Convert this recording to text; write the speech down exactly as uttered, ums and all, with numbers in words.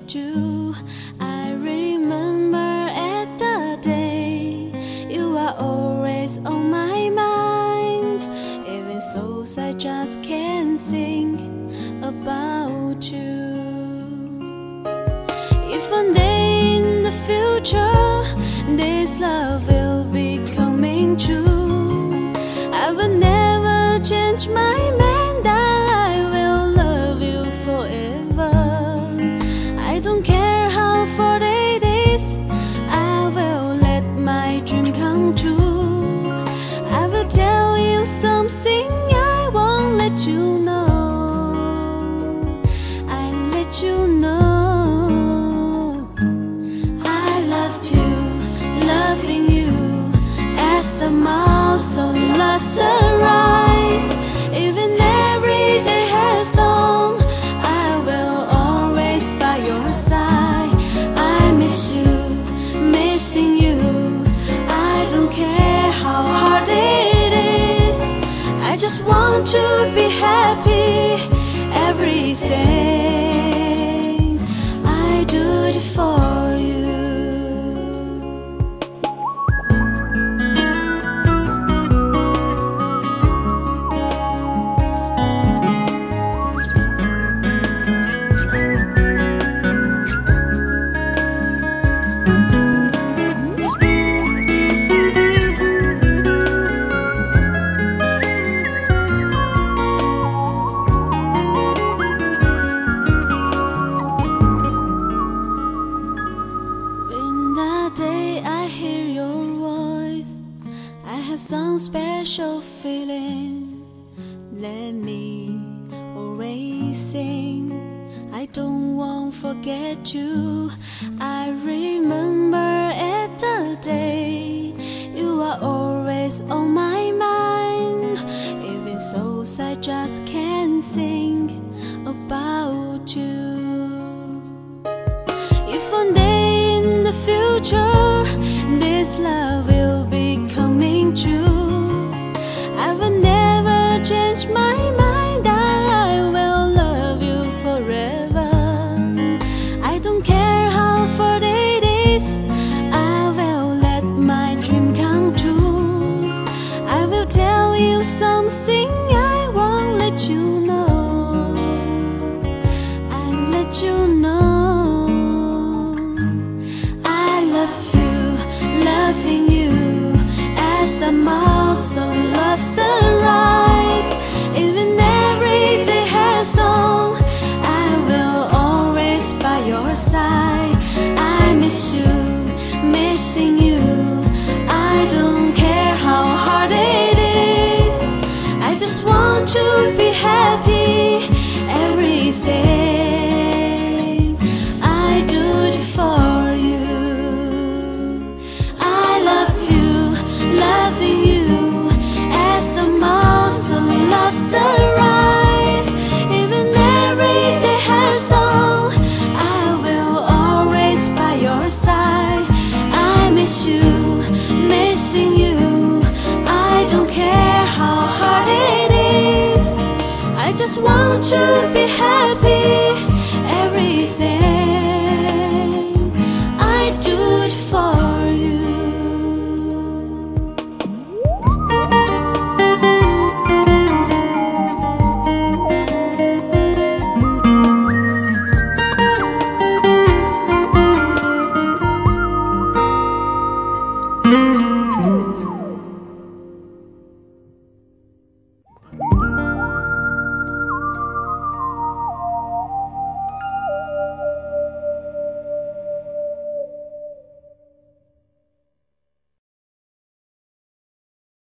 forget you. I remember at the day you are always on my mind. Even so, I just can't think about you. If one day in the future this love will be coming true, I will never change my mind that I will love you forever. I don't care how far it is, I will let my dream come true. I will tell you something I won't let you know. I let you know I love you, loving you as the mouse on love's the rise. Even every day has dawned, I will always by your side. I miss you, missing you. I don't care how hard it is, I just want to be happy. Everything I do it for you. Some special feeling, let me always think I don't want to forget you. I remember at the day you are always on my mind. Even so, I just can't think about you. If one day in the future this love will be coming true, I will never change my mind that I will love you forever. I don't care how far it is, I will let my dream come true. I will tell you something I won't let you know. I let you know I love you, loving you as the mouse on love's the rise. Even every day has dawned, I will always by your side. I miss you, missing you. I don't care how hard it is, I just want to be happy. Everything I do it for you. I love you, loving you as the mouse on love's the rise. Even every day has dawned, I will always by your side. I miss you, missing you. I don't care how hard it is, I just want to be happy. Everything I do it for you. Thank you.